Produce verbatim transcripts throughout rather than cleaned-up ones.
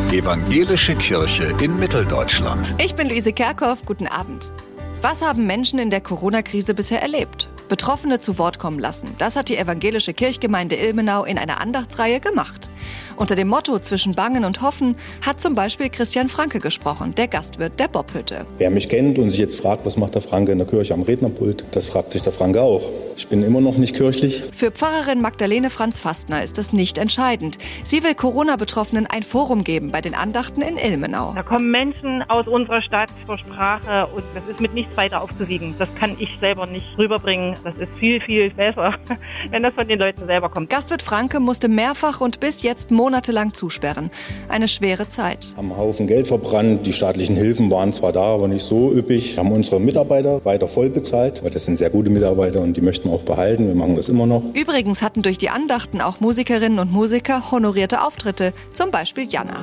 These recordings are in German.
Evangelische Kirche in Mitteldeutschland. Ich bin Luise Kerkhoff, guten Abend. Was haben Menschen in der Corona-Krise bisher erlebt? Betroffene zu Wort kommen lassen. Das hat die evangelische Kirchgemeinde Ilmenau in einer Andachtsreihe gemacht. Unter dem Motto Zwischen Bangen und Hoffen hat zum Beispiel Christian Franke gesprochen, der Gastwirt der Bobhütte. Wer mich kennt und sich jetzt fragt, was macht der Franke in der Kirche am Rednerpult, das fragt sich der Franke auch. Ich bin immer noch nicht kirchlich. Für Pfarrerin Magdalene Franz-Fastner ist das nicht entscheidend. Sie will Corona-Betroffenen ein Forum geben bei den Andachten in Ilmenau. Da kommen Menschen aus unserer Stadt zur Sprache und das ist mit nichts weiter aufzuwiegen. Das kann ich selber nicht rüberbringen. Das ist viel, viel besser, wenn das von den Leuten selber kommt. Gastwirt Franke musste mehrfach und bis jetzt monatelang zusperren. Eine schwere Zeit. Haben einen Haufen Geld verbrannt. Die staatlichen Hilfen waren zwar da, aber nicht so üppig. Haben unsere Mitarbeiter weiter voll bezahlt, weil das sind sehr gute Mitarbeiter und die möchten wir auch behalten. Wir machen das immer noch. Übrigens hatten durch die Andachten auch Musikerinnen und Musiker honorierte Auftritte, zum Beispiel Jana.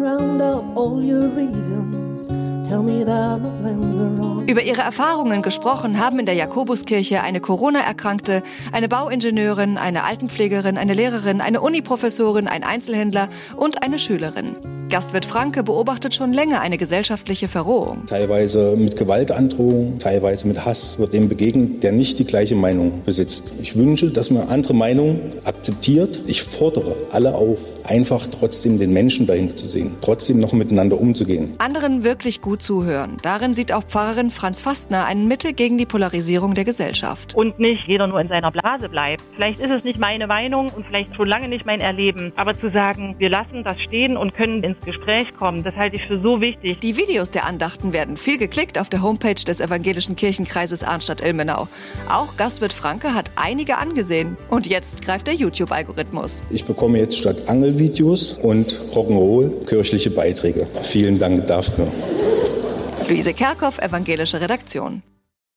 Über ihre Erfahrungen gesprochen haben in der Jakobuskirche eine Corona-Erkrankte, eine Bauingenieurin, eine Altenpflegerin, eine Lehrerin, eine Uniprofessorin, ein Einzelhändler und eine Schülerin. Gastwirt Franke beobachtet schon länger eine gesellschaftliche Verrohung. Teilweise mit Gewaltandrohung, teilweise mit Hass wird dem begegnet, der nicht die gleiche Meinung besitzt. Ich wünsche, dass man andere Meinungen akzeptiert. Ich fordere alle auf, einfach trotzdem den Menschen dahinter zu sehen, trotzdem noch miteinander umzugehen. Anderen wirklich gut zuhören. Darin sieht auch Pfarrerin Franz-Fastner ein Mittel gegen die Polarisierung der Gesellschaft. Und nicht jeder nur in seiner Blase bleibt. Vielleicht ist es nicht meine Meinung und vielleicht schon lange nicht mein Erleben. Aber zu sagen, wir lassen das stehen und können ins Gespräch kommen, das halte ich für so wichtig. Die Videos der Andachten werden viel geklickt auf der Homepage des evangelischen Kirchenkreises Arnstadt-Ilmenau. Auch Gastwirt Franke hat einige angesehen. Und jetzt greift der YouTube-Algorithmus. Ich bekomme jetzt statt Angelvideos und Rock'n'Roll kirchliche Beiträge. Vielen Dank dafür. Luise Kerkhoff, evangelische Redaktion.